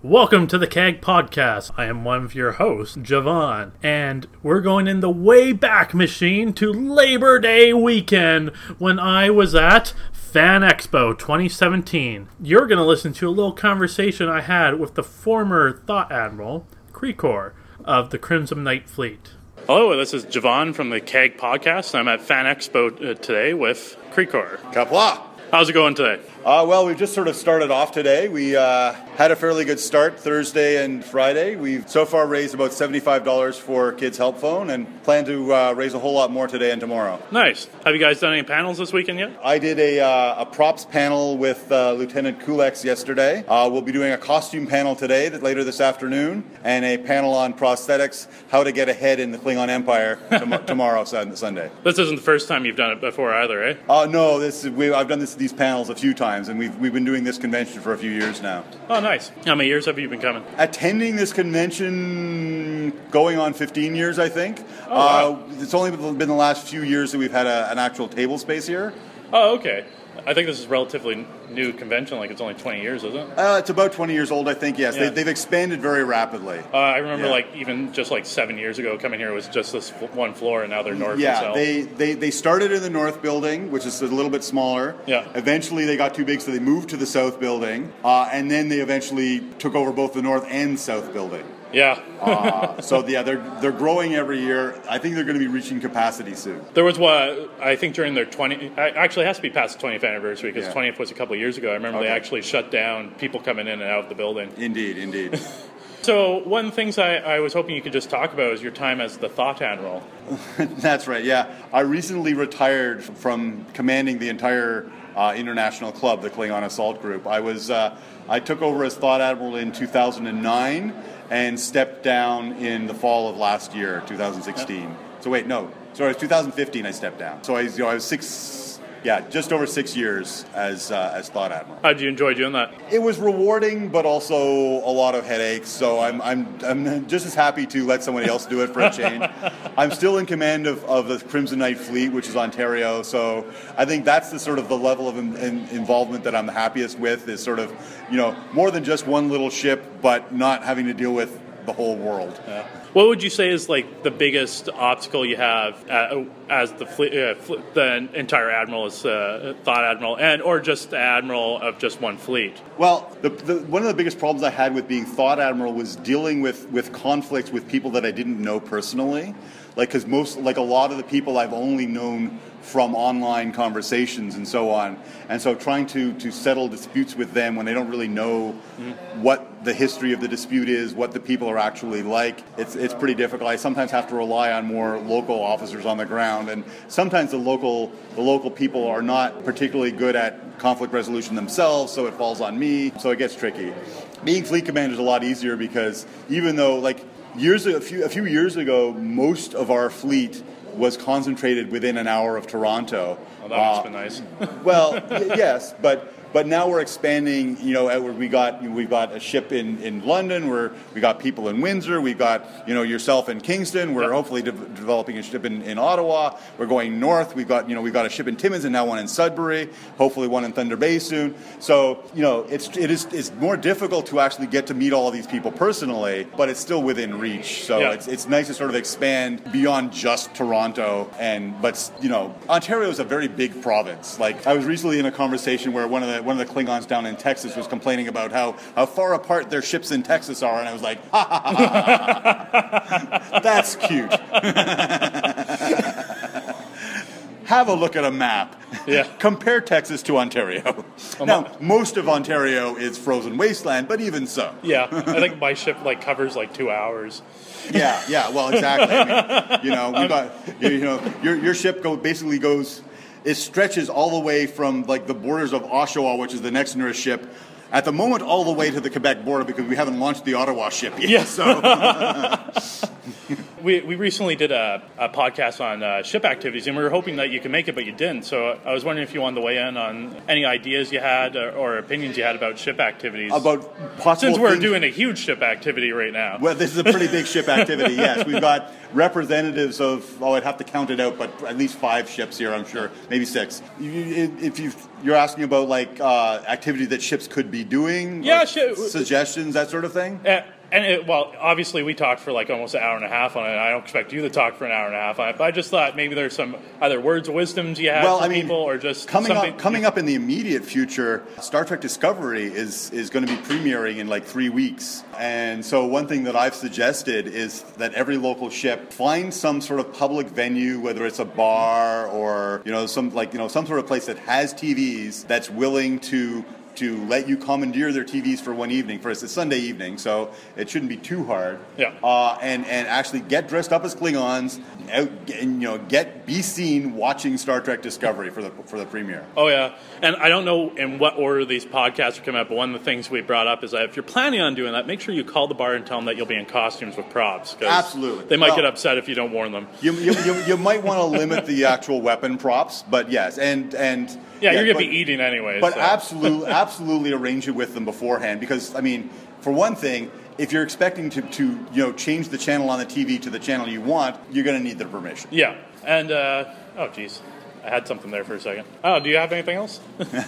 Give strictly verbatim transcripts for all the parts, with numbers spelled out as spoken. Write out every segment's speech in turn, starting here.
Welcome to the C A G Podcast. I am one of your hosts, Javon, and we're going in the way back machine to Labor Day weekend when I was at Fan Expo twenty seventeen. You're going to listen to a little conversation I had with the former Thought Admiral, Krekor, of the Crimson Knight Fleet. Hello, this is Javon from the C A G Podcast. I'm at Fan Expo uh, today with Krekor. Kapla. How's it going today? Uh, well, we've just sort of started off today. We uh, had a fairly good start Thursday and Friday. We've so far raised about seventy-five dollars for Kids Help Phone and plan to uh, raise a whole lot more today and tomorrow. Nice. Have you guys done any panels this weekend yet? I did a, uh, a props panel with uh, Lieutenant Kulex yesterday. Uh, we'll be doing a costume panel today, later this afternoon, and a panel on prosthetics, how to get ahead in the Klingon Empire tom- tomorrow, Sunday. This isn't the first time you've done it before either, eh? Uh, no, this we, I've done this, these panels a few times. And we've we've been doing this convention for a few years now. Oh, nice. How many years have you been coming? Attending this convention, going on fifteen years, I think. Oh, wow. uh, it's only been the last few years that we've had a, an actual table space here. Oh, okay. I think this is a relatively new convention, like it's only twenty years, isn't it? Uh, it's about twenty years old, I think, yes. Yeah. They, they've expanded very rapidly. Uh, I remember, yeah. like, even just like seven years ago, coming here was just this f- one floor, and now they're north Yeah, and south. they, they, they started in the north building, which is a little bit smaller. Yeah. Eventually they got too big, so they moved to the south building. Uh, and then they eventually took over both the north and south building. Yeah. uh, so yeah, they're they're growing every year. I think they're going to be reaching capacity soon. There was what I think during their twenty. Actually, it has to be past the twentieth anniversary because Yeah. twentieth was a couple of years ago. I remember Okay. they actually shut down people coming in and out of the building. Indeed, indeed. So one of the things I, I was hoping you could just talk about is your time as the Thought Admiral. That's right. Yeah, I recently retired from commanding the entire uh, international club, the Klingon Assault Group. I was uh, I took over as Thought Admiral in two thousand nine. And stepped down in the fall of last year, two thousand sixteen. Yep. So wait, no, sorry, it was two thousand fifteen I stepped down. So I, you know, I was six, yeah, just over six years as uh, as Thought Admiral. How did you enjoy doing that? It was rewarding, but also a lot of headaches. So I'm I'm I'm just as happy to let somebody else do it for a change. I'm still in command of, of the Crimson Knight Fleet, which is Ontario. So I think that's the sort of the level of in, in, involvement that I'm the happiest with. Is sort of, you know, more than just one little ship, but not having to deal with the whole world. Yeah. What would you say is like the biggest obstacle you have uh, as the fleet, uh, fl- the entire admiral as uh, Thought Admiral, and or just the admiral of just one fleet? Well, the, the, one of the biggest problems I had with being Thought Admiral was dealing with, with conflicts with people that I didn't know personally. Like, because most, like a lot of the people I've only known from online conversations and so on. And so trying to, to settle disputes with them when they don't really know mm-hmm. what the history of the dispute is, what the people are actually like, it's it's pretty difficult. I sometimes have to rely on more local officers on the ground, and sometimes the local the local people are not particularly good at conflict resolution themselves, so it falls on me, so it gets tricky. Being fleet commander is a lot easier because even though, like, years a few a few years ago, most of our fleet was concentrated within an hour of Toronto. Oh, that must have been nice. Well, y- yes, but but now we're expanding. You know, we got we've got a ship in, in London. We're we got people in Windsor. We've got, you know, yourself in Kingston. We're yep. hopefully de- developing a ship in, in Ottawa. We're going north. We've got you know we've got a ship in Timmins and now one in Sudbury. Hopefully one in Thunder Bay soon. So you know it's it is it's more difficult to actually get to meet all of these people personally, but it's still within reach. So yeah. it's it's nice to sort of expand beyond just Toronto. And but you know Ontario is a very big province. Like, I was recently in a conversation where one of the one of the Klingons down in Texas was complaining about how, how far apart their ships in Texas are, and I was like, ha ha ha, ha. That's cute. Have a look at a map. Yeah. Compare Texas to Ontario. Well, now, my, most of Ontario is frozen wasteland, but even so. Yeah, I think my ship like covers like two hours. Yeah, yeah, well, exactly. I mean, you know, we got, you know, your your ship go basically goes, it stretches all the way from like the borders of Oshawa, which is the next nearest ship, at the moment all the way to the Quebec border because we haven't launched the Ottawa ship yet. Yeah. So. we we recently did a, a podcast on uh, ship activities, and we were hoping that you could make it, but you didn't. So I was wondering if you wanted to weigh in on any ideas you had or, or opinions you had about ship activities. About possible Since we're things- doing a huge ship activity right now. Well, this is a pretty big ship activity, yes. We've got representatives of, oh, I'd have to count it out, but at least five ships here, I'm sure, maybe six. You- If you you're asking about like uh, activity that ships could be doing, Yeah, or shi- suggestions, that sort of thing. Uh, and it, well, obviously we talked for like almost an hour and a half on it. I don't expect you to talk for an hour and a half on it, but I just thought maybe there's some either words of wisdoms you have Well, for I mean, people, or just coming something up, coming up in the immediate future, Star Trek Discovery is is going to be premiering in like three weeks. And so one thing that I've suggested is that every local ship find some sort of public venue, whether it's a bar or you know some like you know some sort of place that has T Vs that's willing to. to let you commandeer their T Vs for one evening. For it's a Sunday evening, so it shouldn't be too hard. Yeah. Uh, and and actually get dressed up as Klingons, out, and you know get be seen watching Star Trek Discovery for the for the premiere. Oh, yeah. And I don't know in what order these podcasts are coming up, but one of the things we brought up is that if you're planning on doing that, make sure you call the bar and tell them that you'll be in costumes with props. 'Cause Absolutely. They might Well, get upset if you don't warn them. You you, you, you might want to limit the actual weapon props, but yes, and and Yeah, you're going but- to be eating anyway. But so. absolutely, absolutely arrange it with them beforehand, because I mean, for one thing, if you're expecting to, to you know change the channel on the T V to the channel you want, you're going to need their permission. Yeah. And, uh, oh, geez. I had something there for a second. Oh, do you have anything else?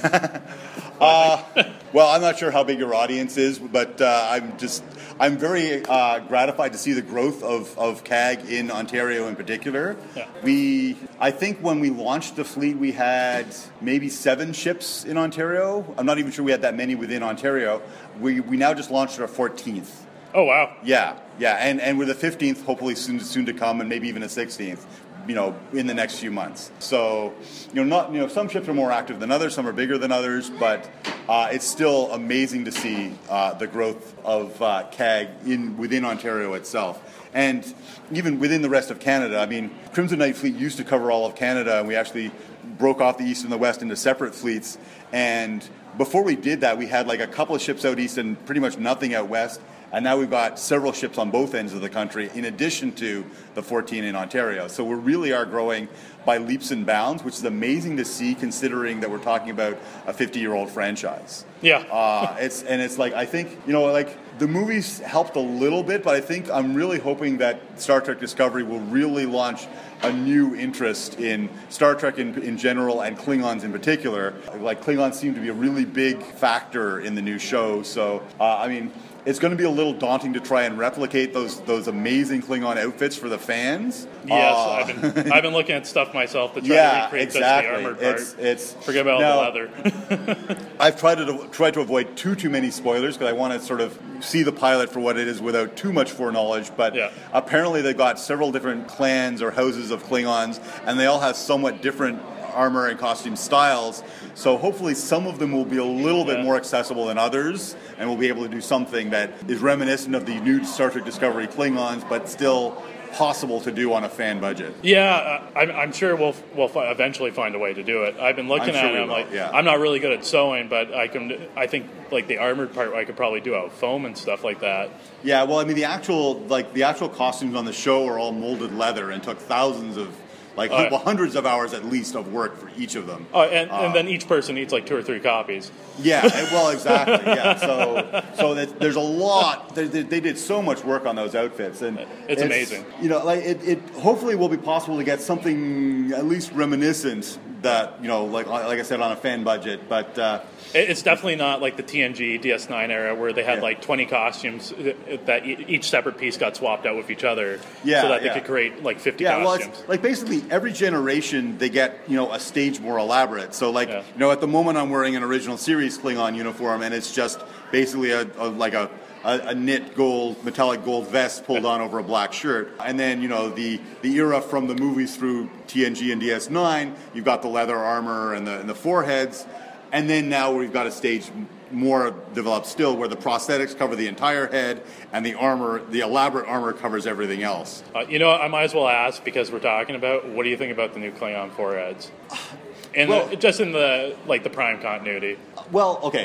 Uh, well, I'm not sure how big your audience is, but uh, I'm just I'm very uh, gratified to see the growth of, of C A G in Ontario in particular. Yeah. We I think when we launched the fleet, we had maybe seven ships in Ontario. I'm not even sure we had that many within Ontario. We we now just launched our fourteenth. Oh, wow. Yeah, yeah, and and with a fifteenth, hopefully soon soon to come, and maybe even a sixteenth. You know, in the next few months. So, you know, not you know, some ships are more active than others, some are bigger than others, but uh, it's still amazing to see uh, the growth of uh, C A G in within Ontario itself, and even within the rest of Canada. I mean, Crimson Knight Fleet used to cover all of Canada, and we actually broke off the east and the west into separate fleets. And before we did that, we had like a couple of ships out east and pretty much nothing out west. And now we've got several ships on both ends of the country, in addition to the fourteen in Ontario. So we really are growing by leaps and bounds, which is amazing to see, considering that we're talking about a fifty-year-old franchise. Yeah. uh, it's and it's like I think you know like the movies helped a little bit, but I think I'm really hoping that Star Trek Discovery will really launch a new interest in Star Trek in, in general and Klingons in particular. Like Klingons seem to be a really big factor in the new show. So uh, I mean. It's going to be a little daunting to try and replicate those those amazing Klingon outfits for the fans. Yes, Uh, I've been I've been looking at stuff myself to try yeah, to recreate exactly. just the armored part. It's it's Forget about now, all the leather. I've tried to tried to avoid too too many spoilers because I want to sort of see the pilot for what it is without too much foreknowledge. But Yeah. apparently they've got several different clans or houses of Klingons, and they all have somewhat different armor and costume styles. So hopefully some of them will be a little bit Yeah. more accessible than others, and we'll be able to do something that is reminiscent of the new Star Trek Discovery Klingons, but still possible to do on a fan budget. Yeah, uh, I'm, I'm sure we'll we'll fi- eventually find a way to do it. I've been looking I'm at sure it. we I'm will, like, yeah. I'm not really good at sewing, but I can. I think like the armored part, I could probably do out foam and stuff like that. Yeah, well, I mean, the actual like the actual costumes on the show are all molded leather and took thousands of like Oh, yeah. well, hundreds of hours at least of work for each of them. Oh, and, Uh, and then each person needs like two or three copies. Yeah, and- well, exactly. Yeah, so so that, there's a lot. They, they, they did so much work on those outfits, and It's amazing. You know, like it, it hopefully will be possible to get something at least reminiscent that you know, like like I said, on a fan budget, but. Uh, It- It's definitely not like the T N G D S nine era where they had Yeah. like twenty costumes uh, that e- each separate piece got swapped out with each other, Yeah, so that they yeah. could create like fifty Yeah, well, costumes. it's like basically every generation they get you know a stage more elaborate. So like Yeah. you know at the moment I'm wearing an original series Klingon uniform, and it's just basically a, a like a, a a knit gold metallic gold vest pulled on over a black shirt. And then you know the the era from the movies through T N G and D S nine, you've got the leather armor and the and the foreheads. And then now we've got a stage more developed still where the prosthetics cover the entire head and the armor, the elaborate armor covers everything else. Uh, you know, what, I might as well ask because we're talking about. What do you think about the new Klingon foreheads? And Well- the, just in the like the prime continuity. Well, okay.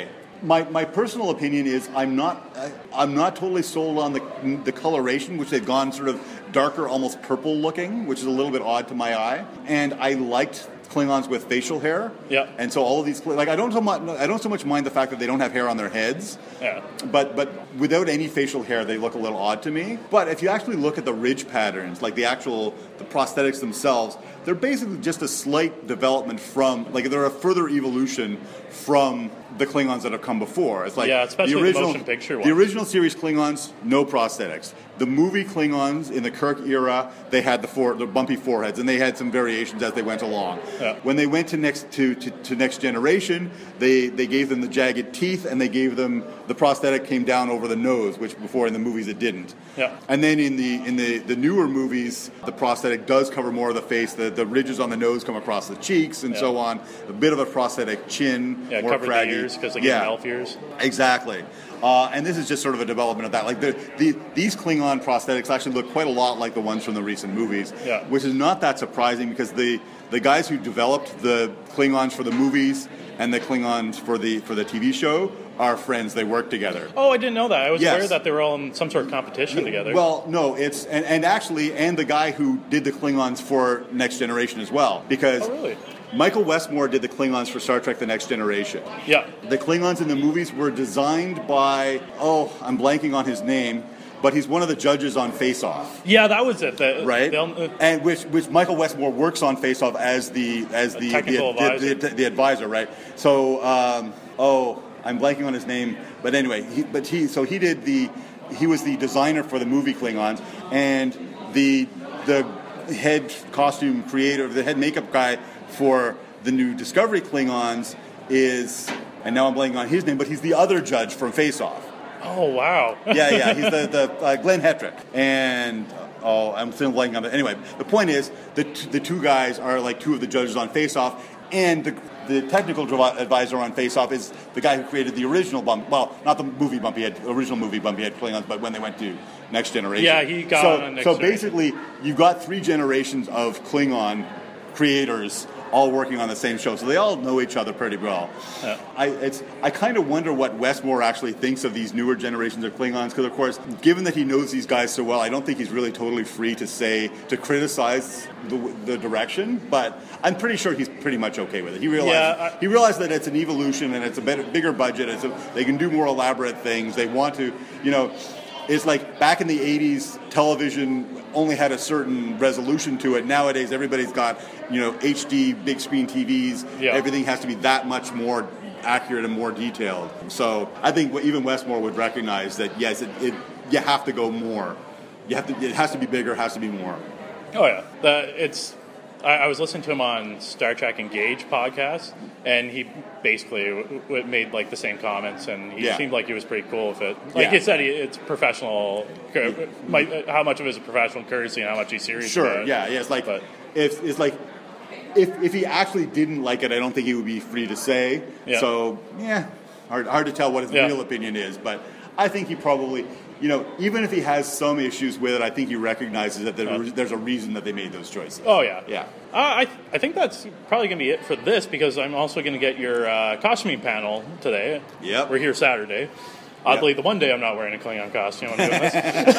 My my personal opinion is I'm not I, I'm not totally sold on the the coloration, which they've gone sort of darker, almost purple looking, which is a little bit odd to my eye. And I liked Klingons with facial hair. Yeah. And so all of these, like I don't so much I don't so much mind the fact that they don't have hair on their heads. Yeah. But but without any facial hair, they look a little odd to me. But if you actually look at the ridge patterns, like the actual the prosthetics themselves, they're basically just a slight development from, like they're a further evolution from the Klingons that have come before. It's like yeah, especially the original the motion picture one. The original series Klingons, no prosthetics. The movie Klingons in the Kirk era, they had the four, the bumpy foreheads, and they had some variations as they went along. Yeah. When they went to next to, to, to Next Generation, they, they gave them the jagged teeth, and they gave them the prosthetic came down over the nose, which before in the movies it didn't. Yeah. And then in the in the, the newer movies, the prosthetic does cover more of the face. The the ridges on the nose come across the cheeks and yeah. so on. A bit of a prosthetic chin, yeah, more cover craggy. the ears because they yeah. get elf ears. Exactly. Uh, and this is just sort of a development of that. Like the, the, these Klingon prosthetics actually look quite a lot like the ones from the recent movies, yeah. which is not that surprising because the, the guys who developed the Klingons for the movies and the Klingons for the for the T V show are friends. They work together. Oh, I didn't know that. I was yes. aware that they were all in some sort of competition together. Well, no, it's and, and actually, and the guy who did the Klingons for Next Generation as well, because. Oh, really? Michael Westmore did the Klingons for Star Trek The Next Generation. Yeah. The Klingons in the movies were designed by, oh, I'm blanking on his name, but he's one of the judges on Face Off. Yeah, that was it. The, right? Uh, and which which Michael Westmore works on Face Off as the as the technical the, advisor. The, the, the advisor, right? So, um, oh, I'm blanking on his name, but anyway, he, but he so he did the he was the designer for the movie Klingons, and the the head costume creator, the head makeup guy for the new Discovery Klingons is, and now I'm blanking on his name, but he's the other judge from Face Off. Oh, wow. yeah, yeah, he's the, the uh, Glenn Hetrick. And, oh, I'm still blanking on it. Anyway, the point is, the, t- the two guys are like two of the judges on Face Off, and the the technical advisor on Face Off is the guy who created the original Bump, well, not the movie Bumpy Head, original movie Bumpy Head Klingons, but when they went to Next Generation. Yeah, he got so, on Next So Generation. basically, you've got three generations of Klingon creators all working on the same show, so they all know each other pretty well. Yeah. I it's I kind of wonder what Westmore actually thinks of these newer generations of Klingons, because of course, given that he knows these guys so well, I don't think he's really totally free to say to criticize the, the direction. But I'm pretty sure he's pretty much okay with it. He realizes yeah, I, he realized that it's an evolution and it's a better, bigger budget. It's a, they can do more elaborate things. They want to, you know. It's like back in the eighties, television only had a certain resolution to it. Nowadays, everybody's got, you know, H D, big screen T Vs. Yeah. Everything has to be that much more accurate and more detailed. So I think even Westmore would recognize that, yes, it, it, you have to go more. You have to. It has to be bigger, has to be more. Oh, yeah. The, it's. I, I was listening to him on Star Trek Engage podcast, and he basically w- w- made like the same comments, and he Yeah. seemed like he was pretty cool with it. Like Yeah. he said, he, it's professional. cur- Might, how much of it is a professional courtesy, and how much he's serious Sure. about it. Yeah. Yeah. It's like But- if it's like. If if he actually didn't like it, I don't think he would be free to say. Yeah. So, yeah, hard hard to tell what his Yeah. real opinion is. But I think he probably, you know, even if he has some issues with it, I think he recognizes that there, Yeah. there's a reason that they made those choices. Oh, yeah. Yeah. Uh, I I think that's probably going to be it for this, because I'm also going to get your uh, costuming panel today. Yep. We're here Saturday. Oddly, the one day I'm not wearing a Klingon costume, I'm doing this.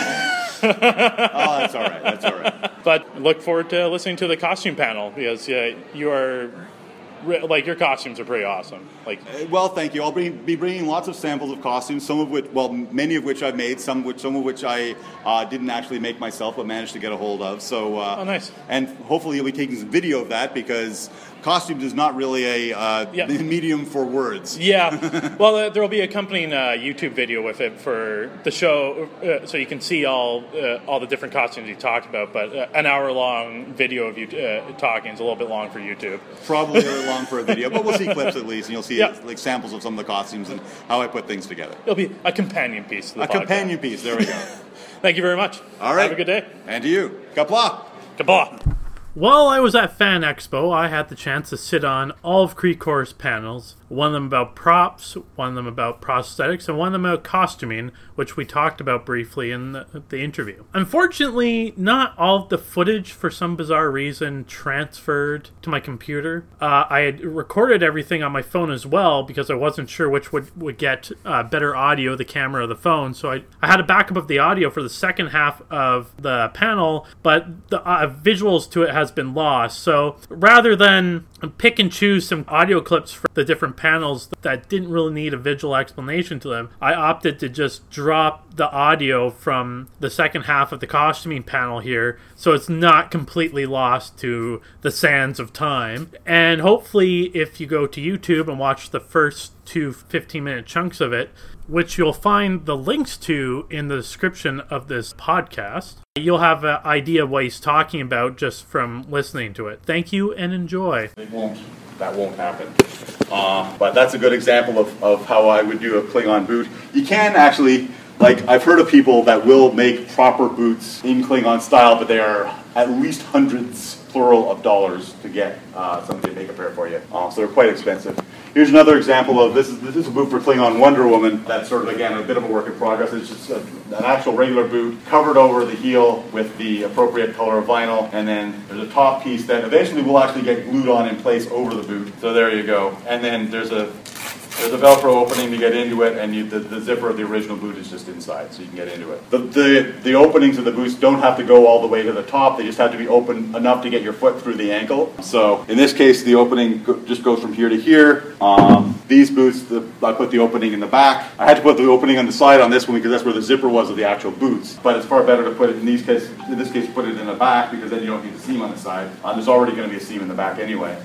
Oh, that's all right. That's all right. But look forward to listening to the costume panel, because uh, you are, like, your costumes are pretty awesome. Like, Uh, Well, thank you. I'll bring, be bringing lots of samples of costumes, some of which, well, many of which I've made, some which, some of which I uh, didn't actually make myself, but managed to get a hold of. So, uh, Oh, nice. And hopefully, you'll be taking some video of that, because costumes is not really a uh, Yeah. medium for words. yeah. Well, uh, there will be accompanying uh, YouTube video with it for the show, uh, so you can see all uh, all the different costumes you talked about. But uh, an hour long video of you uh, talking is a little bit long for YouTube. Probably a little long for a video, but we'll see clips at least, and you'll see Yeah. like samples of some of the costumes and how I put things together. It'll be a companion piece to the A podcast. companion piece. There we go. Thank you very much. All right. Have a good day. And to you. Kapla. Goodbye. While I was at Fan Expo, I had the chance to sit on all of Creecor's panels. One of them about props, one of them about prosthetics, and one of them about costuming, which we talked about briefly in the, the interview. Unfortunately, not all of the footage, for some bizarre reason, transferred to my computer. Uh, I had recorded everything on my phone as well, because I wasn't sure which would, would get uh, better audio, the camera or the phone. So I, I had a backup of the audio for the second half of the panel, but the uh, visuals to it has been lost. So rather than pick and choose some audio clips for the different panels that didn't really need a visual explanation to them, I opted to just drop the audio from the second half of the costuming panel here, so it's not completely lost to the sands of time. And hopefully, if you go to YouTube and watch the first two fifteen minute chunks of it, which you'll find the links to in the description of this podcast, you'll have an idea of what he's talking about just from listening to it. Thank you and enjoy. It won't. That won't happen. Uh, but that's a good example of, of how I would do a Klingon boot. You can actually, like, I've heard of people that will make proper boots in Klingon style, but they are at least hundreds, plural, of dollars to get uh, somebody to make a pair for you. Uh, so they're quite expensive. Here's another example of this. Is, this is a boot for Klingon Wonder Woman. That's sort of, again, a bit of a work in progress. It's just a, an actual regular boot covered over the heel with the appropriate color of vinyl. And then there's a top piece that eventually will actually get glued on in place over the boot. So there you go. And then there's a There's a Velcro opening to get into it, and you, the, the zipper of the original boot is just inside, so you can get into it. The, the, the openings of the boots don't have to go all the way to the top. They just have to be open enough to get your foot through the ankle. So in this case, the opening go, just goes from here to here. Um, these boots, the, I put the opening in the back. I had to put the opening on the side on this one because that's where the zipper was of the actual boots. But it's far better to put it in these case, in this case, put it in the back because then you don't need the seam on the side. Uh, there's already going to be a seam in the back anyway.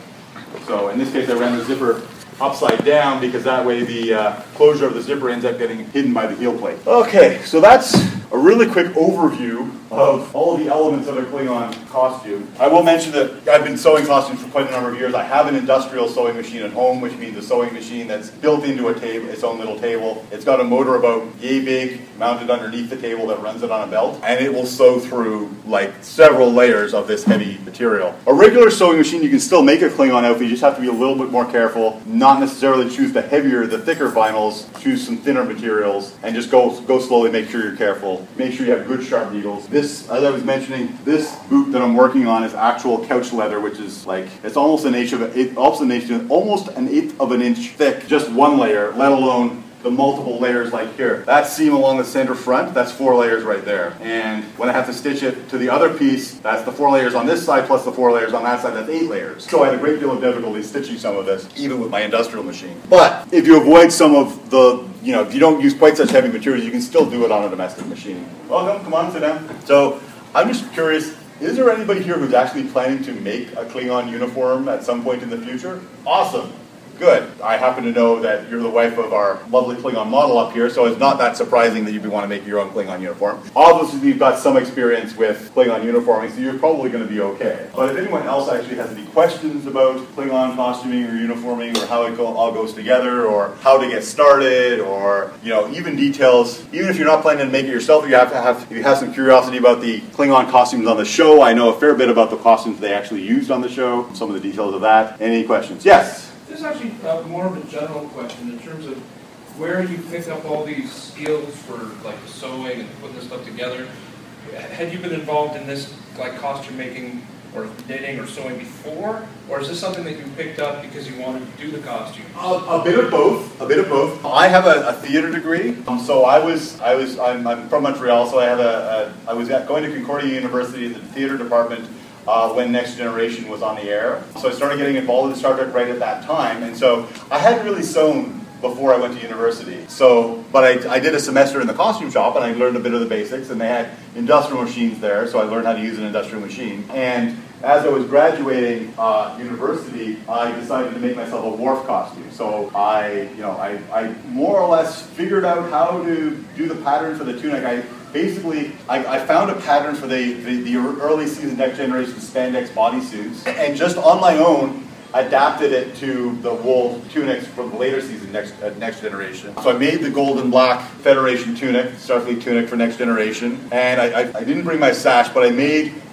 So in this case, I ran the zipper upside down because that way the uh, closure of the zipper ends up getting hidden by the heel plate. Okay, so that's a really quick overview of all of the elements of a Klingon costume. I will mention that I've been sewing costumes for quite a number of years. I have an industrial sewing machine at home, which means a sewing machine that's built into a table, its own little table. It's got a motor about yay big mounted underneath the table that runs it on a belt, and it will sew through like several layers of this heavy material. A regular sewing machine, you can still make a Klingon outfit, you just have to be a little bit more careful, not necessarily choose the heavier, the thicker vinyls, choose some thinner materials, and just go, go slowly, make sure you're careful. Make sure you have good sharp needles. This, as I was mentioning, this boot that I'm working on is actual couch leather, which is like, it's almost an eighth of an eighth, almost an eighth, almost an eighth of an inch thick, just one layer, let alone the multiple layers like here. That seam along the center front, that's four layers right there. And when I have to stitch it to the other piece, that's the four layers on this side plus the four layers on that side, that's eight layers. So I had a great deal of difficulty stitching some of this, even with my industrial machine. But if you avoid some of the, you know, if you don't use quite such heavy materials, you can still do it on a domestic machine. Welcome, come on, sit down. So I'm just curious, is there anybody here who's actually planning to make a Klingon uniform at some point in the future? Awesome. Good. I happen to know that you're the wife of our lovely Klingon model up here, so it's not that surprising that you'd want to make your own Klingon uniform. Obviously, you've got some experience with Klingon uniforming, so you're probably going to be okay. But if anyone else actually has any questions about Klingon costuming or uniforming, or how it go, all goes together, or how to get started, or you know, even details, even if you're not planning to make it yourself, if you have to have, if you have some curiosity about the Klingon costumes on the show, I know a fair bit about the costumes they actually used on the show, some of the details of that. Any questions? Yes. This is actually uh, more of a general question in terms of where you pick up all these skills for like the sewing and putting this stuff together. Had you been involved in this like costume making or knitting or sewing before, or is this something that you picked up because you wanted to do the costume? A, a bit of both. A bit of both. I have a, a theater degree, um, so I was I was I'm, I'm from Montreal, so I have a, a I was at, going to Concordia University in the theater department. Uh, when Next Generation was on the air. So I started getting involved in Star Trek right at that time. And so I hadn't really sewn before I went to university. So, but I, I did a semester in the costume shop and I learned a bit of the basics, and they had industrial machines there, so I learned how to use an industrial machine. And as I was graduating uh, university, I decided to make myself a Worf costume. So I, you know, I, I more or less figured out how to do the pattern for the tunic. I Basically, I, I found a pattern for the, the, the early season Next Generation spandex bodysuits, and just on my own, adapted it to the wool tunics from the later season Next, uh, Next Generation. So I made the gold and black Federation tunic, Starfleet tunic for Next Generation, and I, I, I didn't bring my sash, but I made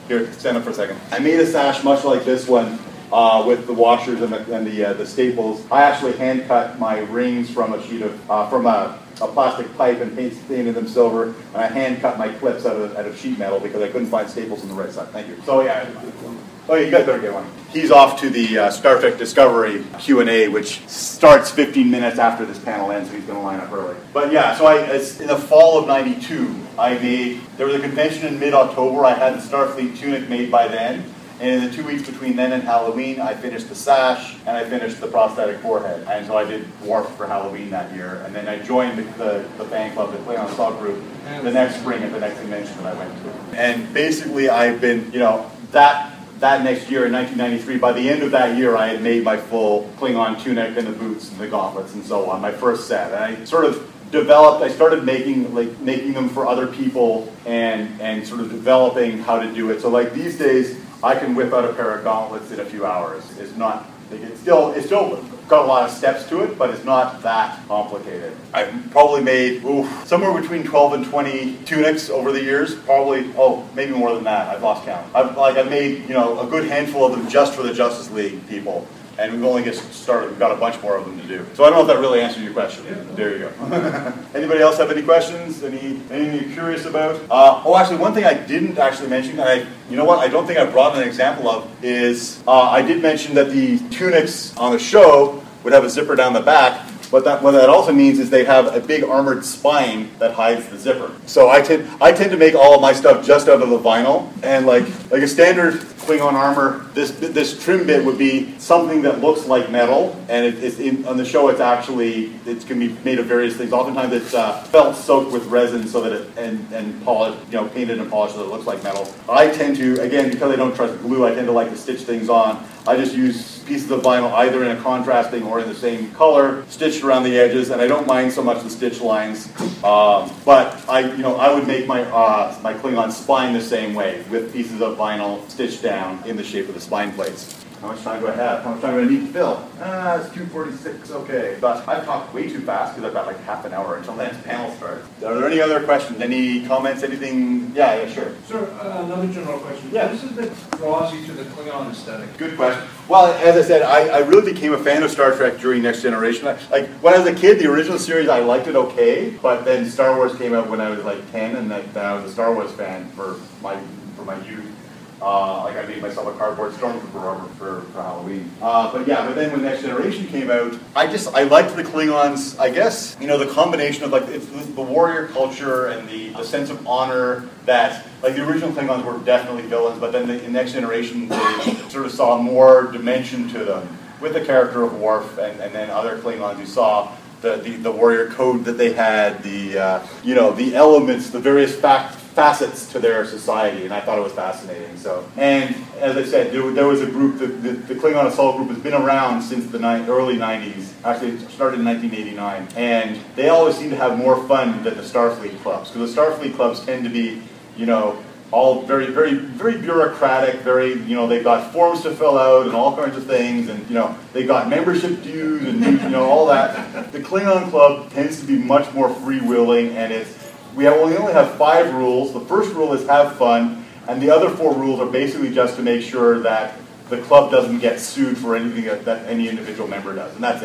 Here, stand up for a second. I made a sash much like this one uh, with the washers and the, and the, uh, the staples. I actually hand cut my rings from a sheet of, uh, from a, a plastic pipe and paint, painted them silver, and I hand cut my clips out of, out of sheet metal because I couldn't find staples on the right side. Thank you. So yeah, oh, you guys better get one. He's off to the uh, Star Trek Discovery Q and A, which starts fifteen minutes after this panel ends, so he's going to line up early. But yeah, so I, it's in the fall of ninety-two, I made, there was a convention in mid-October, I had the Starfleet tunic made by then, and in the two weeks between then and Halloween, I finished the sash, and I finished the prosthetic forehead. And so I did Worf for Halloween that year, and then I joined the, the, the fan club, the Klingon Assault Group, the next spring at the next convention that I went to. And basically I've been, you know, that That next year, in nineteen ninety-three, by the end of that year, I had made my full Klingon tunic and the boots and the gauntlets and so on, my first set. And I sort of developed, I started making like making them for other people and, and sort of developing how to do it. So like these days, I can whip out a pair of gauntlets in a few hours. It's not, like, it's still, it's still got a lot of steps to it, but it's not that complicated. I've probably made oof, somewhere between twelve and twenty tunics over the years. Probably, oh, maybe more than that. I've lost count. I've like I've made, you know, a good handful of them just for the Justice League people, and we've only just started. We've got a bunch more of them to do. So I don't know if that really answers your question. Yeah. There you go. Anybody else have any questions? Any anything you're curious about? Uh, oh, actually, one thing I didn't actually mention, and I, you know what, I don't think I brought an example of, is uh, I did mention that the tunics on the show would have a zipper down the back. But that, what that also means is they have a big armored spine that hides the zipper. So I tend I tend to make all of my stuff just out of the vinyl, and like like a standard Klingon armor, this this trim bit would be something that looks like metal, and it, it's in, on the show it's actually it can be made of various things. Oftentimes it's uh, felt soaked with resin so that it and and polished, you know, painted and polished so that it looks like metal. I tend to, again, because I don't trust glue, I tend to like to stitch things on. I just use pieces of vinyl either in a contrasting or in the same color, stitched around the edges, and I don't mind so much the stitch lines. Um, but I, you know, I would make my uh, my Klingon spine the same way, with pieces of vinyl stitched down in the shape of the spine plates. How much time do I have? How much time do I need to fill? Ah, it's two forty-six, okay. But I've talked way too fast because I've got like half an hour until the next panel starts. Are there any other questions? Any comments, anything? Yeah, yeah, sure. Sir, uh, another general question. Yeah. What is it that draws you to the Klingon aesthetic? Good question. Well, as I said, I, I really became a fan of Star Trek during Next Generation. I, like, when I was a kid, the original series, I liked it okay, but then Star Wars came out when I was like ten, and then I was a Star Wars fan for my, for my youth. Uh, like I made myself a cardboard stormtrooper armor for, for Halloween. Uh, but yeah, but then when Next Generation came out, I just, I liked the Klingons, I guess, you know, the combination of like, it's the, the warrior culture and the, the sense of honor that, like the original Klingons were definitely villains, but then the, in Next Generation they sort of saw more dimension to them with the character of Worf and, and then other Klingons. You saw the, the, the warrior code that they had, the, uh, you know, the elements, the various fact facets to their society, and I thought it was fascinating. So, and as I said, there, there was a group, the, the, the Klingon Assault Group has been around since the ni- early nineties. Actually, it started in nineteen eighty-nine, and they always seem to have more fun than the Starfleet clubs, because the Starfleet clubs tend to be, you know, all very, very, very bureaucratic, very, you know, they've got forms to fill out and all kinds of things, and, you know, they've got membership dues and, you know, all that. The Klingon Club tends to be much more freewheeling, and it's, we have, we only have five rules. The first rule is have fun, and the other four rules are basically just to make sure that the club doesn't get sued for anything that, that any individual member does, and that's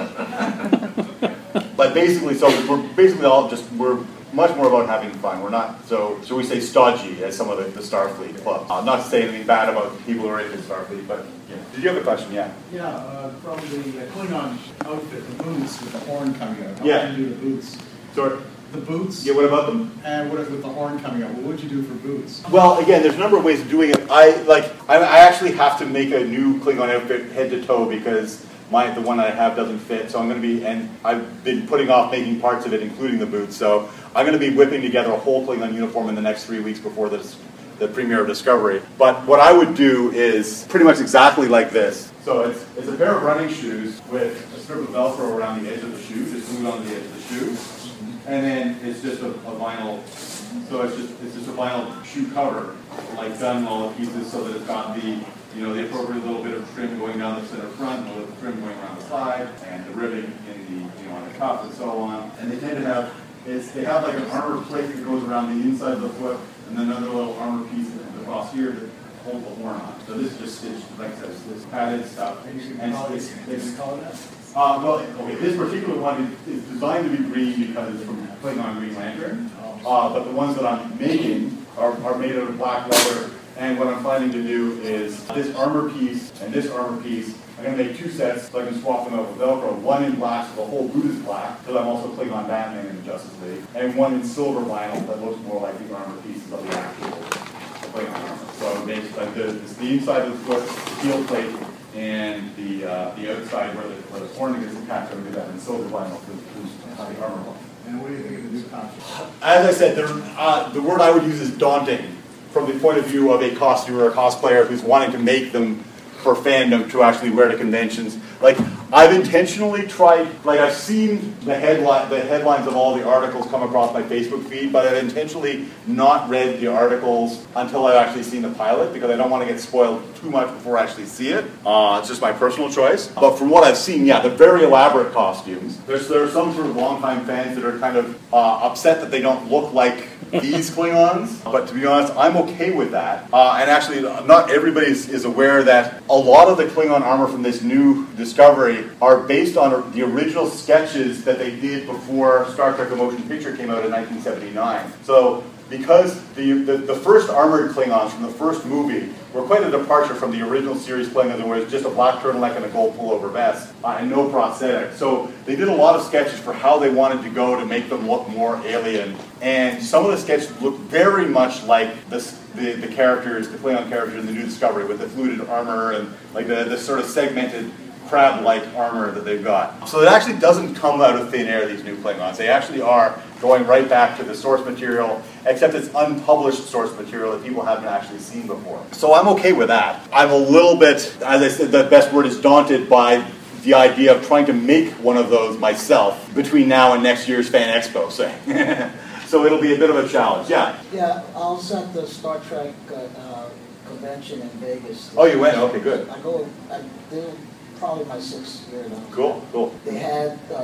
it. But basically, so we're basically all just, we're much more about having fun. We're not, so, shall we say, stodgy as some of the, the Starfleet clubs. Uh, not to say anything bad about people who are into Starfleet, but yeah. Did you have a question? Yeah. Yeah, uh, from the uh, Klingon outfit, the boots with the horn coming out. How Yeah. would you do the boots? Sorry? The boots? Yeah, what about them? And what if with the horn coming out? What would you do for boots? Well, again, there's a number of ways of doing it. I like. I, I actually have to make a new Klingon outfit head to toe because my the one I have doesn't fit. So I'm going to be, and I've been putting off making parts of it, including the boots. So I'm going to be whipping together a whole Klingon uniform in the next three weeks before the the premiere of Discovery. But what I would do is pretty much exactly like this. So it's it's a pair of running shoes with a strip of Velcro around the edge of the shoe, just glued onto the edge of the shoe. And then it's just a, a vinyl, so it's just it's just a vinyl shoe cover, like done all the pieces so that it's got the, you know, the appropriate little bit of trim going down the center front, a little trim going around the side, and the ribbing in the, you know, on the cuff and so on. And they tend to have, it's, they have like an armor plate that goes around the inside of the foot, and then another little armor piece at the across here to hold the horn on. So this is just stitched, like I said, it's this padded stuff. And you And can call it, it's, you it's, can call it that? uh, well, okay, this particular one is, is designed to be green because it's from Klingon Green Lantern. Uh, but the ones that I'm making are, are made out of black leather. And what I'm planning to do is this armor piece and this armor piece, I'm going to make two sets so I can swap them out with Velcro. One in black, so the whole boot is black, because I'm also Klingon Batman in the Justice League. And one in silver vinyl that looks more like the armor pieces of the actual Klingon armor. So it makes like the, the inside of the foot, the heel plate, and the uh, the outside where the, where the horn gets attached, I'm going to do that in silver vinyl to to the armor one. And what do you think of the new costume? As I said, uh, the word I would use is daunting from the point of view of a costumer or a cosplayer who's wanting to make them for fandom to actually wear to conventions. Like, I've intentionally tried, like I've seen the headline, the headlines of all the articles come across my Facebook feed, but I've intentionally not read the articles until I've actually seen the pilot because I don't want to get spoiled too much before I actually see it. Uh, it's just my personal choice. But from what I've seen, yeah, they're very elaborate costumes. There's there are some sort of longtime fans that are kind of uh, upset that they don't look like these Klingons, but to be honest, I'm okay with that. Uh, and actually, not everybody is, is aware that a lot of the Klingon armor from this new Discovery are based on the original sketches that they did before Star Trek: The Motion Picture came out in nineteen seventy-nine. So, because the, the, the first armored Klingons from the first movie were quite a departure from the original series Klingons, where it's just a black turtleneck and a gold pullover vest uh, and no prosthetic. So they did a lot of sketches for how they wanted to go to make them look more alien. And some of the sketches look very much like this, the, the characters, the Klingon characters in the new Discovery with the fluted armor and like the, the sort of segmented crab-like armor that they've got. So it actually doesn't come out of thin air, these new Klingons. They actually are going right back to the source material, except it's unpublished source material that people haven't actually seen before. So I'm okay with that. I'm a little bit, as I said, the best word is daunted by the idea of trying to make one of those myself between now and next year's Fan Expo, say. So it'll be a bit of a challenge, yeah. Yeah, I was at the Star Trek uh, uh, convention in Vegas. Oh, you went? Okay, good. I go, I do probably my sixth year now. Cool, cool. They had, uh,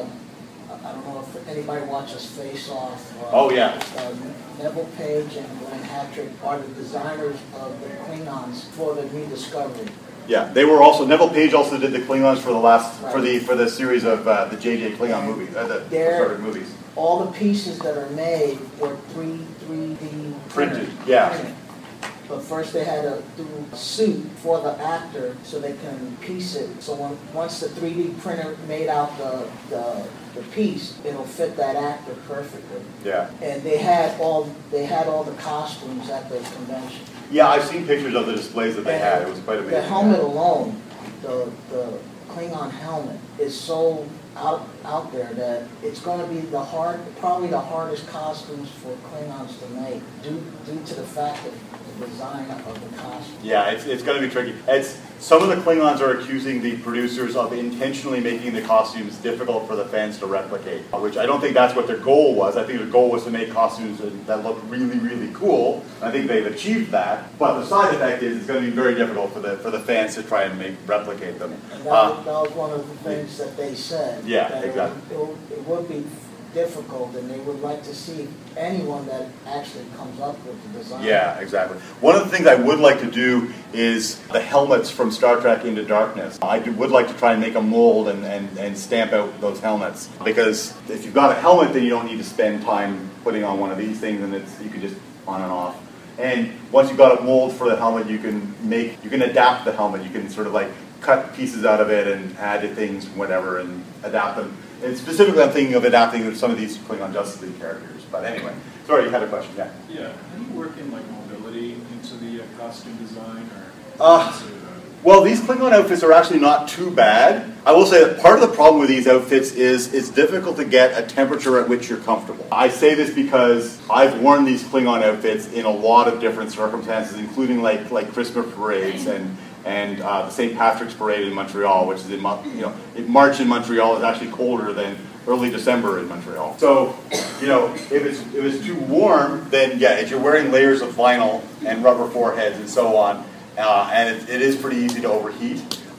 I don't know if anybody watches Face Off. Uh, Oh, yeah. Uh, Neville Page and Glenn Hattrick are the designers of the Klingons for the new Discovery. Yeah, they were also, Neville Page also did the Klingons for the last, for the for the series of uh, the J J Klingon movies, uh, the They're- Star Trek movies. All the pieces that are made were three, three D Printed, yeah. printed. But first they had to do a suit for the actor so they can piece it. So when, once the three D printer made out the, the, the piece, it'll fit that actor perfectly. Yeah. And they had all, they had all the costumes at the convention. Yeah, I've seen pictures of the displays that they had. It was quite amazing. The helmet alone, the, the Klingon helmet, is so out out there that it's going to be the hard, probably the hardest costumes for Klingons to make, due due to the fact of the design of the costume. Yeah, it's, it's going to be tricky. It's some of the Klingons are accusing the producers of intentionally making the costumes difficult for the fans to replicate, which I don't think that's what their goal was. I think their goal was to make costumes that look really, really cool. I think they've achieved that, but the side effect is it's going to be very difficult for the for the fans to try and make replicate them. And that, Uh, that was one of the things that they said. Yeah, that it exactly. would- It would, it would be difficult, and they would like to see anyone that actually comes up with the design. Yeah, exactly. One of the things I would like to do is the helmets from Star Trek Into Darkness. I do, would like to try and make a mold and, and, and stamp out those helmets. Because if you've got a helmet, then you don't need to spend time putting on one of these things, and it's you can just on and off. And once you've got a mold for the helmet, you can make, you can adapt the helmet. You can sort of like cut pieces out of it and add to things, whatever, and adapt them. And specifically, I'm thinking of adapting some of these Klingon Justice League characters. But anyway, sorry, you had a question, yeah. Yeah, how do you work in like mobility into the uh, costume design, or? Uh, is it, uh, Well, these Klingon outfits are actually not too bad. I will say that part of the problem with these outfits is it's difficult to get a temperature at which you're comfortable. I say this because I've worn these Klingon outfits in a lot of different circumstances, including like like Christmas parades and and uh, the Saint Patrick's Parade in Montreal, which is in Mo- you know in March in Montreal is actually colder than early December in Montreal. So, you know, if it's if it's too warm, then yeah, if you're wearing layers of vinyl and rubber foreheads and so on, uh, and it, it is pretty easy to overheat.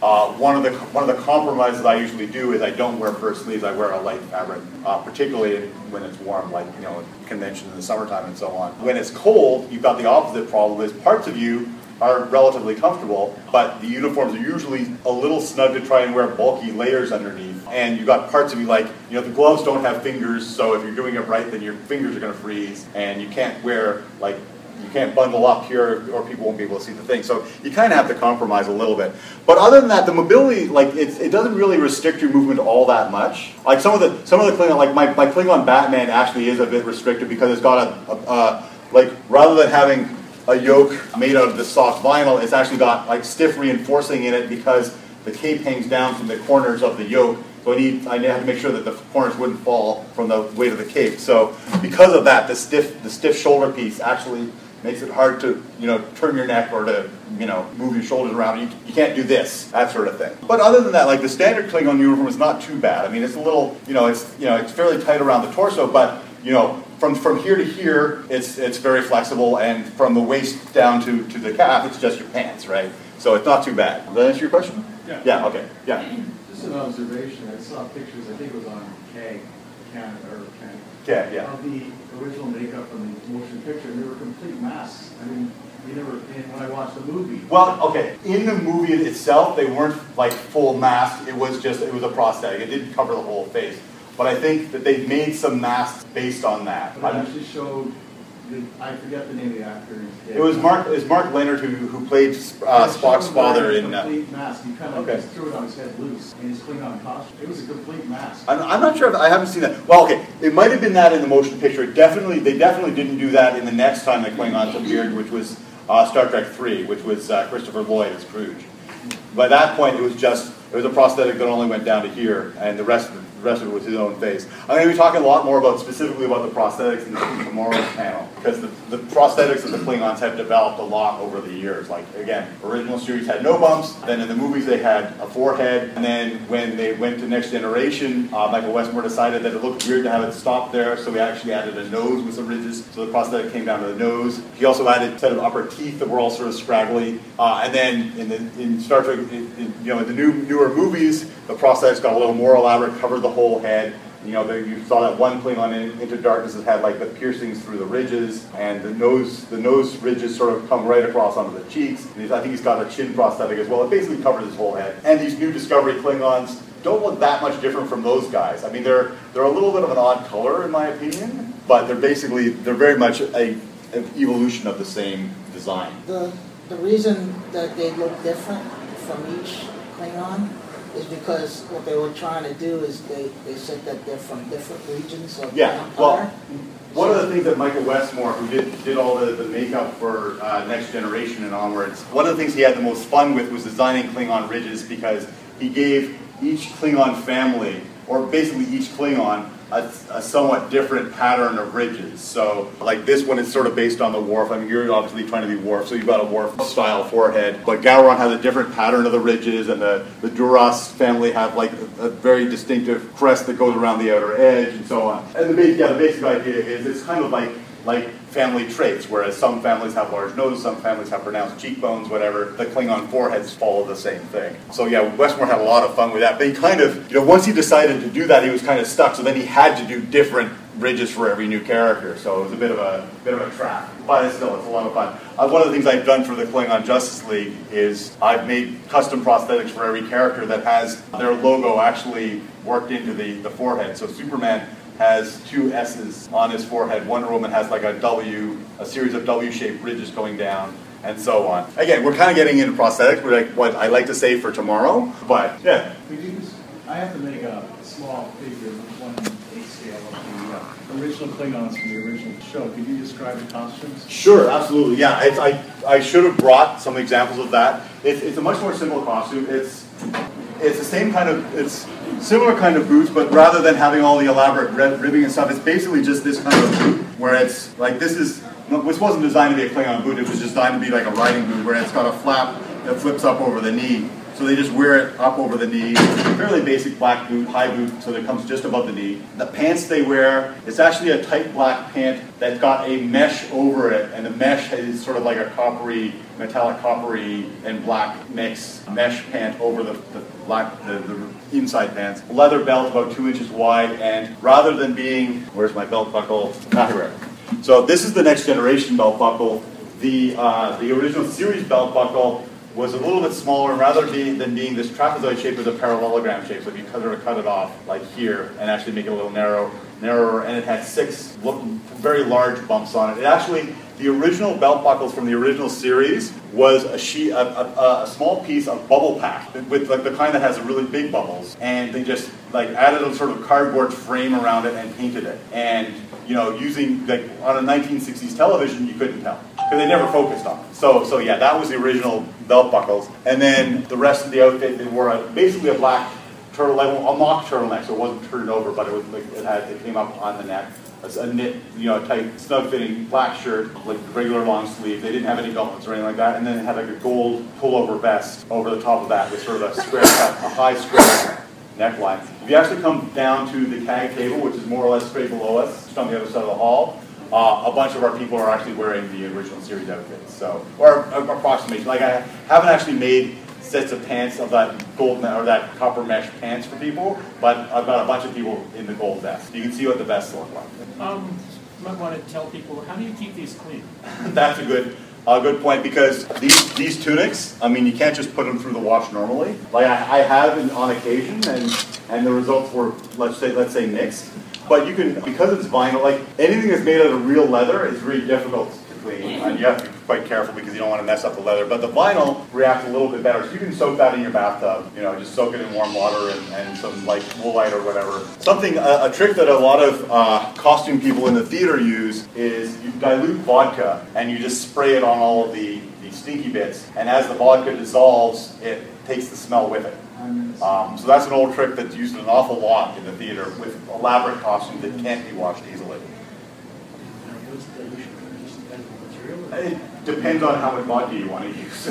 Uh, one of the one of the compromises I usually do is I don't wear fur sleeves. I wear a light fabric, uh, particularly when it's warm, like you know, convention in the summertime and so on. When it's cold, you've got the opposite problem. Is parts of you are relatively comfortable, but the uniforms are usually a little snug to try and wear bulky layers underneath. And you've got parts of you like, you know, the gloves don't have fingers, so if you're doing it right, then your fingers are going to freeze, and you can't wear, like, you can't bundle up here or people won't be able to see the thing. So you kind of have to compromise a little bit. But other than that, the mobility, like, it's, it doesn't really restrict your movement all that much. Like some of the, some of the Klingon, like my, my Klingon Batman actually is a bit restricted because it's got a, a, a like, rather than having a yoke made out of this soft vinyl, it's actually got like stiff reinforcing in it because the cape hangs down from the corners of the yoke. So I need I have to make sure that the corners wouldn't fall from the weight of the cape. So because of that, the stiff the stiff shoulder piece actually makes it hard to you know turn your neck or to you know move your shoulders around. You, you can't do this, that sort of thing. But other than that, like the standard Klingon uniform is not too bad. I mean, it's a little you know it's you know it's fairly tight around the torso, but you know. From from here to here, it's it's very flexible, and from the waist down to, to the calf, it's just your pants, right? So it's not too bad. Does that answer your question? Yeah. Yeah. Okay. Yeah. Just an observation, I saw pictures, I think it was on K, Canada, or Canada. Yeah. Yeah. Of the original makeup from the motion picture, and they were complete masks. I mean, they never, when I watched the movie. Well, okay. In the movie itself, they weren't like full mask. It was just it was a prosthetic. It didn't cover the whole face. But I think that they've made some masks based on that. But it actually showed, the, I forget the name of the actor. It was Mark. It was Mark Leonard who who played uh, Spock's father in. A complete mask. He kind of okay. just threw it on his head loose in his Klingon costume. It was a complete mask. I'm, I'm not sure if I haven't seen that. Well, okay, it might have been that in the motion picture. It definitely, they definitely didn't do that in the next time the Klingons appeared, which was uh, Star Trek three, which was uh, Christopher Lloyd as Scrooge. By that point, it was just it was a prosthetic that only went down to here, and the rest of it. The rest of it was his own face. I'm going to be talking a lot more about specifically about the prosthetics in the tomorrow's panel because the, the prosthetics that the Klingons have developed a lot over the years. Like again, original series had no bumps. Then in the movies they had a forehead. And then when they went to Next Generation, uh, Michael Westmore decided that it looked weird to have it stop there, so we actually added a nose with some ridges. So the prosthetic came down to the nose. He also added a set of upper teeth that were all sort of scraggly. Uh, and then in the in Star Trek, in, in, you know, in the new newer movies, the prosthetics got a little more elaborate, covered the whole head. You know, the, you saw that one Klingon in Into Darkness that had like the piercings through the ridges, and the nose the nose ridges sort of come right across onto the cheeks. And he's, I think he's got a chin prosthetic as well. It basically covers his whole head. And these new Discovery Klingons don't look that much different from those guys. I mean, they're they're a little bit of an odd color in my opinion, but they're basically they're very much a, an evolution of the same design. The the reason that they look different from each Klingon is because what they were trying to do is they, they said that they're from different regions of yeah, the Empire. Well, one of the things that Michael Westmore, who did, did all the, the makeup for uh, Next Generation and onwards, one of the things he had the most fun with was designing Klingon ridges because he gave each Klingon family, or basically each Klingon, a, a somewhat different pattern of ridges. So, like this one is sort of based on the Worf. I mean, you're obviously trying to be Worf, so you've got a Worf-style forehead. But Gowron has a different pattern of the ridges, and the, the Duras family have like a, a very distinctive crest that goes around the outer edge, and so on. And the basic, yeah, the basic idea is it's kind of like like family traits, whereas some families have large noses, some families have pronounced cheekbones, whatever. The Klingon foreheads follow the same thing. So yeah, Westmore had a lot of fun with that. But he kind of, you know, once he decided to do that, he was kind of stuck. So then he had to do different ridges for every new character. So it was a bit of a bit of a trap. But it's still, it's a lot of fun. Uh, one of the things I've done for the Klingon Justice League is I've made custom prosthetics for every character that has their logo actually worked into the, the forehead. So Superman has two S's on his forehead. Wonder Woman has like a W, a series of W-shaped ridges going down, and so on. Again, we're kind of getting into prosthetics, which like what I like to say for tomorrow, but yeah. Could you just, I have to make a small figure, one eighth scale of the uh, original Klingons from the original show. Could you describe the costumes? Sure, absolutely. Yeah, it's, I I should have brought some examples of that. It's, it's a much more simple costume. It's it's the same kind of, it's similar kind of boots, but rather than having all the elaborate red ribbing and stuff, it's basically just this kind of boot where it's like this is, this wasn't designed to be a Klingon boot, it was designed to be like a riding boot where it's got a flap that flips up over the knee. So they just wear it up over the knee, fairly basic black boot, high boot, so that it comes just above the knee. The pants they wear, it's actually a tight black pant that's got a mesh over it, and the mesh is sort of like a coppery, metallic coppery and black mix mesh pant over the, the black, the, the inside pants. Leather belt about two inches wide, and rather than being, where's my belt buckle? Not here. So this is the next generation belt buckle. The uh, the original series belt buckle was a little bit smaller, and rather being, than being this trapezoid shape, it was a parallelogram shape. So if you cut it or cut it off, like here, and actually make it a little narrow, narrower, and it had six look, very large bumps on it. It actually, the original belt buckles from the original series was a, sheet, a, a, a small piece of bubble pack with like the kind that has really big bubbles, and they just like added a sort of cardboard frame around it and painted it. And you know, using like on a nineteen sixties television, you couldn't tell because they never focused on it. So, so yeah, that was the original belt buckles, and then the rest of the outfit, they wore a, basically a black turtle, like a mock turtleneck, so it wasn't turned over, but it was like it had it came up on the neck. A knit, you know, tight, snug-fitting black shirt, like regular long sleeve. They didn't have any gauntlets or anything like that, and then it had like a gold pullover vest over the top of that with sort of a square cut, a high square neckline. If you actually come down to the C A G table, which is more or less straight below us, just on the other side of the hall, uh, a bunch of our people are actually wearing the original series outfits. So, or approximation. Like I haven't actually made sets of pants of that gold or that copper mesh pants for people, but I've got a bunch of people in the gold vest. You can see what the vests look like. Um, you might want to tell people, how do you keep these clean? That's a good, a good point, because these these tunics, I mean, you can't just put them through the wash normally. Like I, I have in, on occasion, and and the results were let's say let's say mixed. But you can, because it's vinyl, like anything that's made out of real leather is really difficult to clean, and you have to be quite careful because you don't want to mess up the leather. But the vinyl reacts a little bit better, so you can soak that in your bathtub. You know, just soak it in warm water and, and some like woolite or whatever. Something, a, a trick that a lot of uh, costume people in the theater use is you dilute vodka and you just spray it on all of the, the stinky bits, and as the vodka dissolves, it takes the smell with it. Um, so that's an old trick that's used an awful lot in the theater with elaborate costumes that can't be washed easily. It depends on how much vodka you want to use.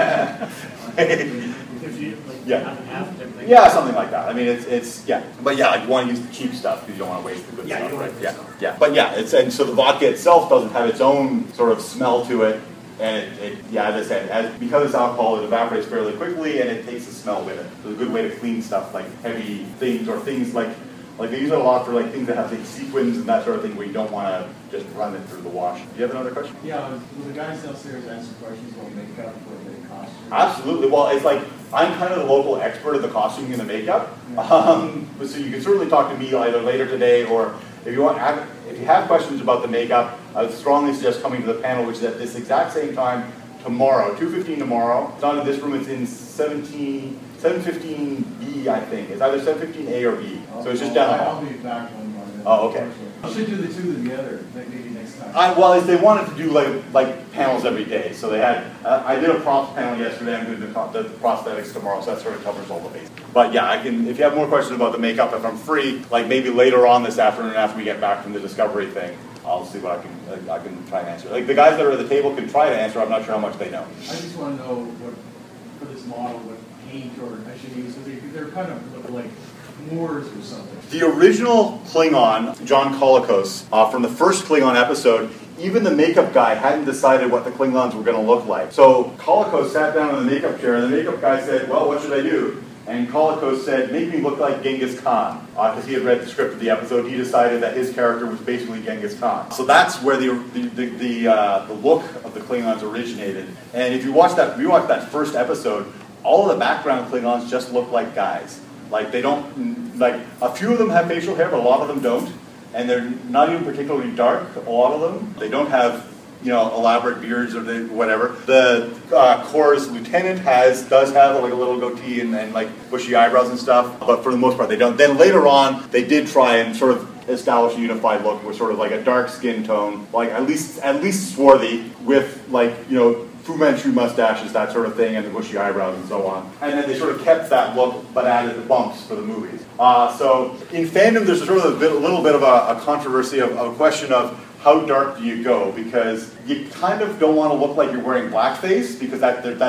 yeah. yeah, something like that. I mean, it's it's yeah, but yeah, like you want to use the cheap stuff because you don't want to waste the good yeah, stuff. You Right? want Yeah, stuff. yeah, but yeah, it's and so the vodka itself doesn't have its own sort of smell to it. And it, it, yeah, as I said, as, because it's alcohol, it evaporates fairly quickly, and it takes the smell with it. So it's a good way to clean stuff like heavy things or things like, like they use it a lot for like things that have like sequins and that sort of thing where you don't want to just run it through the wash. Do you have another question? Yeah, will the guys downstairs answer questions about makeup or the costume? Absolutely. Well, it's like I'm kind of the local expert of the costuming and the makeup. Yeah. Um, so you can certainly talk to me either later today or if you want. If you have questions about the makeup, I would strongly suggest coming to the panel, which is at this exact same time tomorrow, two fifteen tomorrow. It's not in this room, it's in seventeen, seven fifteen B, I think. It's either seven fifteen A or B. So it's just down the hall. I'll be back one more. Oh, okay. I should do the two together, maybe next time. I, well, they wanted to do like like panels every day, so they had. Uh, I did a props panel yesterday. I'm doing the, the prosthetics tomorrow, so that sort of covers all the bases. But yeah, I can. If you have more questions about the makeup, if I'm free, like maybe later on this afternoon after we get back from the Discovery thing, I'll see what I can. I can try and answer. Like the guys that are at the table can try to answer. I'm not sure how much they know. I just want to know what for this model, what paint or I should use. They're kind of look like Moors or something. The original Klingon, John Colicos, uh, from the first Klingon episode, even the makeup guy hadn't decided what the Klingons were going to look like. So Colicos sat down in the makeup chair, and the makeup guy said, well, what should I do? And Colicos said, make me look like Genghis Khan. Because uh, he had read the script of the episode, he decided that his character was basically Genghis Khan. So that's where the the the, the, uh, the look of the Klingons originated. And if you watch that, if you watch that first episode, all of the background Klingons just look like guys. Like they don't, like a few of them have facial hair, but a lot of them don't. And they're not even particularly dark, a lot of them. They don't have, you know, elaborate beards or the, whatever. The uh, Corps lieutenant has, does have like a little goatee and, and like bushy eyebrows and stuff, but for the most part they don't. Then later on, they did try and sort of establish a unified look with sort of like a dark skin tone, like at least, at least swarthy with like, you know, Fu Manchu mustaches, that sort of thing, and the bushy eyebrows and so on. And then they sort of kept that look, but added the bumps for the movies. Uh, so in fandom, there's sort of a, bit, a little bit of a, a controversy of, of a question of how dark do you go? Because you kind of don't want to look like you're wearing blackface, because that that's a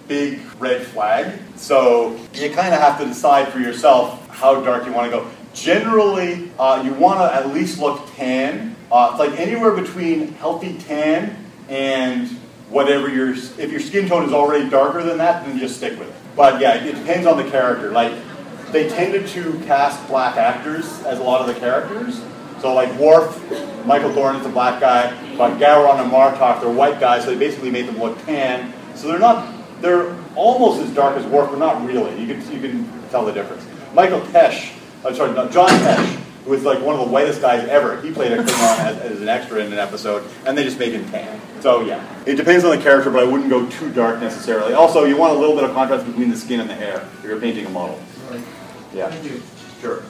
big red flag. So you kind of have to decide for yourself how dark you want to go. Generally, uh, you want to at least look tan. Uh, it's like anywhere between healthy tan and whatever your, if your skin tone is already darker than that, then just stick with it. But yeah, it depends on the character. Like, they tended to cast black actors as a lot of the characters. So like Worf, Michael Dorn is a black guy, but Gowron and Martok, they're white guys, so they basically made them look tan. So they're not, they're almost as dark as Worf, but not really. You can, you can tell the difference. Michael Tesh, I'm sorry, no, John Tesh, who was like one of the whitest guys ever, he played a Klingon as, as an extra in an episode, and they just made him tan. So yeah, it depends on the character, but I wouldn't go too dark necessarily. Also, you want a little bit of contrast between the skin and the hair if you're painting a model. Right. Yeah, Thank you. sure.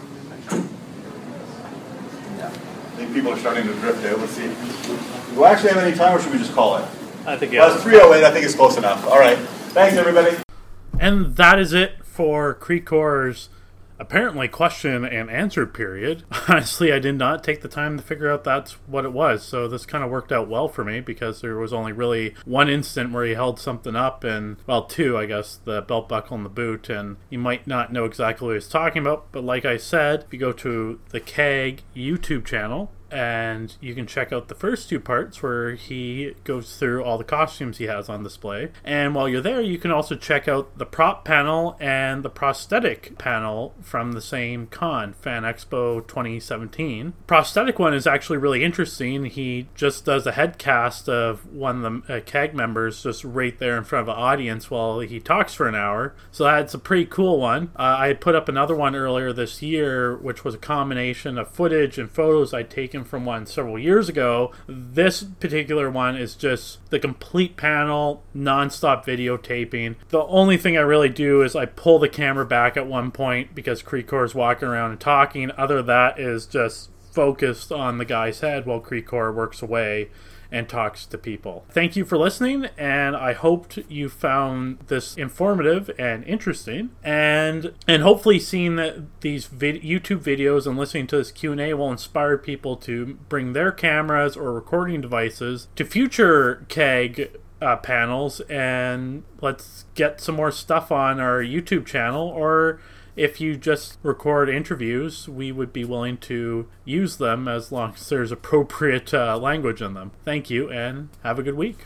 Yeah. I think people are starting to drift out. Let's see. Do I actually have any time, or should we just call it? I think Well, yeah. it's three oh eight. I think it's close enough. All right. Thanks, everybody. And that is it for Creecor's apparently question and answer period. Honestly, I did not take the time to figure out that's what it was, so this kind of worked out well for me because there was only really one instant where he held something up, and, well, two, I guess, the belt buckle and the boot, and you might not know exactly what he's talking about, but like I said, if you go to the K A G YouTube channel, and you can check out the first two parts where he goes through all the costumes he has on display. And while you're there, you can also check out the prop panel and the prosthetic panel from the same con, Fan Expo twenty seventeen. Prosthetic one is actually really interesting. He just does a head cast of one of the uh, C A G members just right there in front of an audience while he talks for an hour. So that's a pretty cool one. Uh, I had put up another one earlier this year, which was a combination of footage and photos I'd taken from one several years ago. This particular one is just the complete panel, non-stop videotaping. The only thing I really do is I pull the camera back at one point because Creekor is walking around and talking. Other than that is just focused on the guy's head while Creekor works away and talks to people. Thank you for listening, and I hoped you found this informative and interesting, and and hopefully seeing that these vid- YouTube videos and listening to this Q and A will inspire people to bring their cameras or recording devices to future C A G uh, panels, and let's get some more stuff on our YouTube channel. Or if you just record interviews, we would be willing to use them as long as there's appropriate uh, language in them. Thank you, and have a good week.